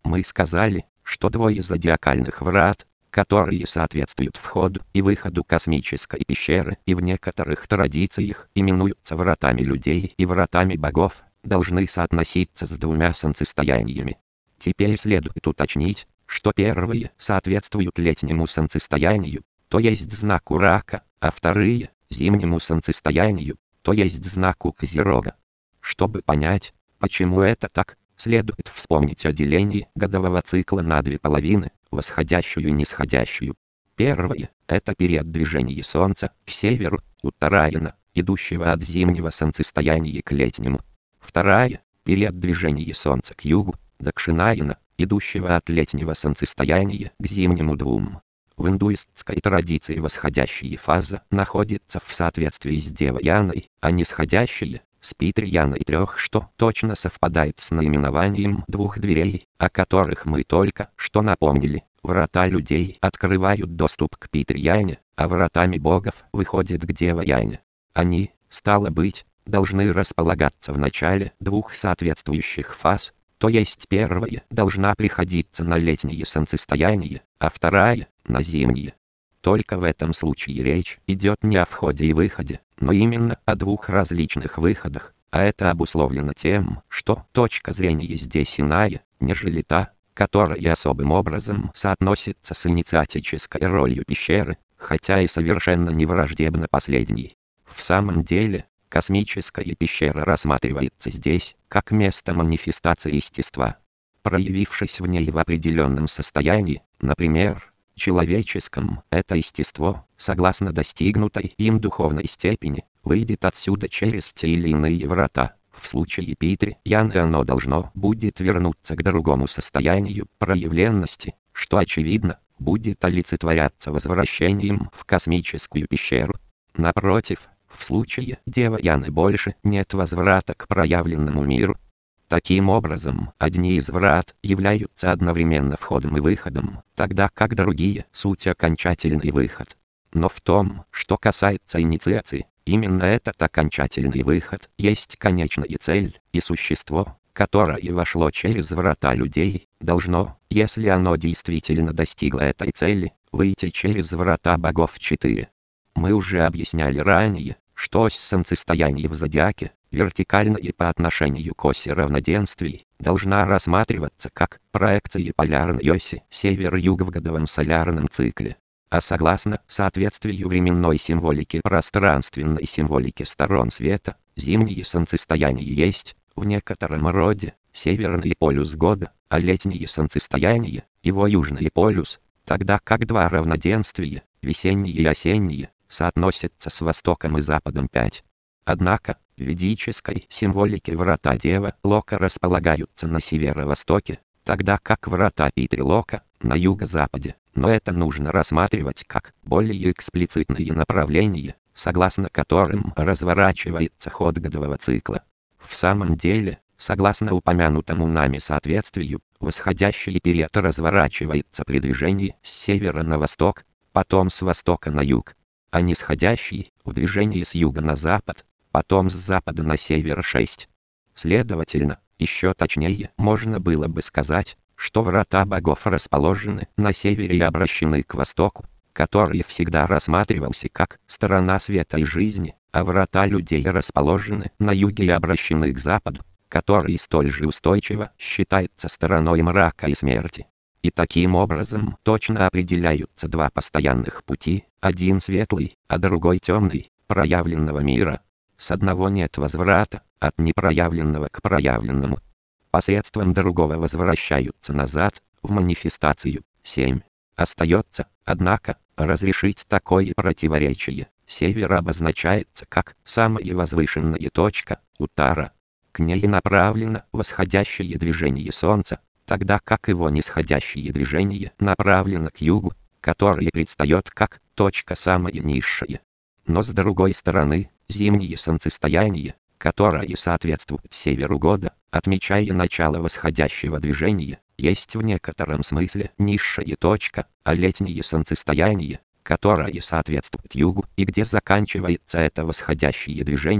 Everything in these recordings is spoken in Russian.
Мы сказали, что двое зодиакальных врат, которые соответствуют входу и выходу космической пещеры и в некоторых традициях именуются вратами людей и вратами богов, должны соотноситься с двумя солнцестояниями. Теперь следует уточнить, что первые соответствуют летнему солнцестоянию, то есть знаку рака, а вторые – зимнему солнцестоянию, то есть знаку Козерога. Чтобы понять, почему это так, следует вспомнить о делении годового цикла на две половины, восходящую и нисходящую. Первое – это период движения Солнца к северу, Уттараяна, идущего от зимнего солнцестояния к летнему. Вторая – период движения Солнца к югу, Дакшинаяна, идущего от летнего солнцестояния к зимнему двум. В индуистской традиции восходящая фаза находится в соответствии с Дева-яной, а нисходящая – с Питри-яной трех, что точно совпадает с наименованием двух дверей, о которых мы только что напомнили. Врата людей открывают доступ к Питри-яне, а вратами богов выходят к Дева-яне. Они, стало быть, должны располагаться в начале двух соответствующих фаз, то есть первая должна приходиться на летнее солнцестояние, а вторая – на зимнее. Только в этом случае речь идет не о входе и выходе, но именно о двух различных выходах, а это обусловлено тем, что точка зрения здесь иная, нежели та, которая особым образом соотносится с инициатической ролью пещеры, хотя и совершенно не враждебна последней. В самом деле, космическая пещера рассматривается здесь как место манифестации естества. Проявившись в ней в определенном состоянии, например, человеческом, это естество, согласно достигнутой им духовной степени, выйдет отсюда через те или иные врата. В случае Питри-яны оно должно будет вернуться к другому состоянию проявленности, что очевидно, будет олицетворяться возвращением в космическую пещеру. Напротив, в случае Дева-яны больше нет возврата к проявленному миру. Таким образом, одни из врат являются одновременно входом и выходом, тогда как другие – суть окончательный выход. Но в том, что касается инициации, именно этот окончательный выход есть конечная цель, и существо, которое вошло через врата людей, должно, если оно действительно достигло этой цели, выйти через врата богов 4. Мы уже объясняли ранее, что ось солнцестояния в зодиаке, вертикальная по отношению к оси равноденствий, должна рассматриваться как проекция полярной оси север-юг в годовом солярном цикле. А согласно соответствию временной символики пространственной символике сторон света, зимнее солнцестояние есть, в некотором роде, северный полюс года, а летнее солнцестояние – его южный полюс, тогда как два равноденствия, весеннее и осеннее, соотносятся с востоком и западом 5. Однако, в ведической символике врата Дева Лока располагаются на северо-востоке, тогда как врата Питри-Лока – на юго-западе, но это нужно рассматривать как более эксплицитные направления, согласно которым разворачивается ход годового цикла. В самом деле, согласно упомянутому нами соответствию, восходящий период разворачивается при движении с севера на восток, потом с востока на юг, а нисходящий – в движении с юга на запад, потом с запада на север 6. Следовательно, еще точнее можно было бы сказать, что врата богов расположены на севере и обращены к востоку, который всегда рассматривался как сторона света и жизни, а врата людей расположены на юге и обращены к западу, который столь же устойчиво считается стороной мрака и смерти. И таким образом точно определяются два постоянных пути, один светлый, а другой темный, проявленного мира. С одного нет возврата, от непроявленного к проявленному. Посредством другого возвращаются назад, в манифестацию. 7. Остается, однако, разрешить такое противоречие. Север обозначается как самая возвышенная точка, Уттара. К ней направлено восходящее движение Солнца, тогда как его нисходящее движение направлено к югу, который предстает как точка самая низшая. Но с другой стороны, зимнее солнцестояние, которое соответствует северу года, отмечая начало восходящего движения, есть в некотором смысле низшая точка, а летнее солнцестояние, которое соответствует югу и где заканчивается это восходящее движение,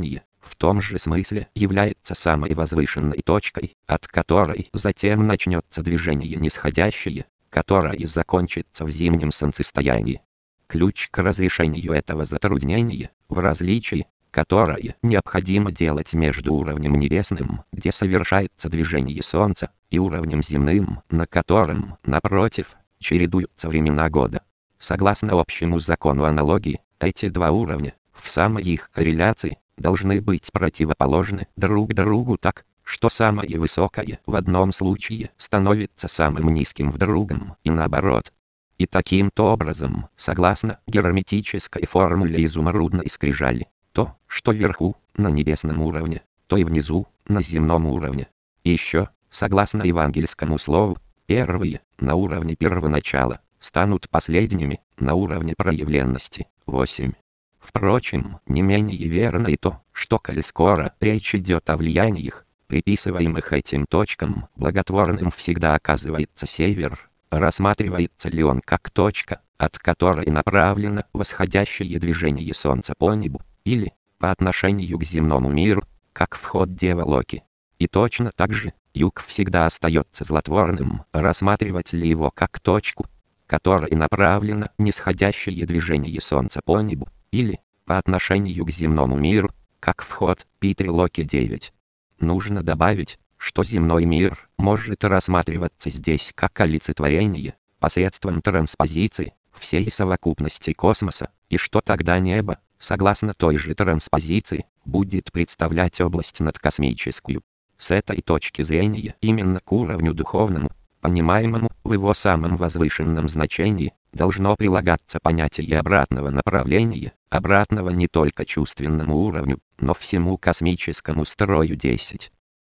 в том же смысле является самой возвышенной точкой, от которой затем начнется движение нисходящее, которое закончится в зимнем солнцестоянии. Ключ к разрешению этого затруднения в различии, которое необходимо делать между уровнем небесным, где совершается движение Солнца, и уровнем земным, на котором, напротив, чередуются времена года. Согласно общему закону аналогии, эти два уровня, в самой их корреляции, должны быть противоположны друг другу так, что самое высокое в одном случае становится самым низким в другом, и наоборот. И таким-то образом, согласно герметической формуле изумрудной скрижали, то, что вверху, на небесном уровне, то и внизу, на земном уровне. И еще, согласно евангельскому слову, первые, на уровне первоначала, станут последними, на уровне проявленности. 8. Впрочем, не менее верно и то, что коль скоро речь идет о влияниях, приписываемых этим точкам, благотворным всегда оказывается север, рассматривается ли он как точка, от которой направлено восходящее движение Солнца по небу, или, по отношению к земному миру, как вход Дева Локи. И точно так же, юг всегда остается злотворным, рассматривать ли его как точку, которой направлено нисходящее движение Солнца по небу, или, по отношению к земному миру, как вход Питри Локи 9. Нужно добавить, что земной мир может рассматриваться здесь как олицетворение, посредством транспозиции, всей совокупности космоса, и что тогда небо, согласно той же транспозиции, будет представлять область надкосмическую. С этой точки зрения именно к уровню духовному, понимаемому в его самом возвышенном значении, должно прилагаться понятие обратного направления, обратного не только чувственному уровню, но всему космическому строю 10.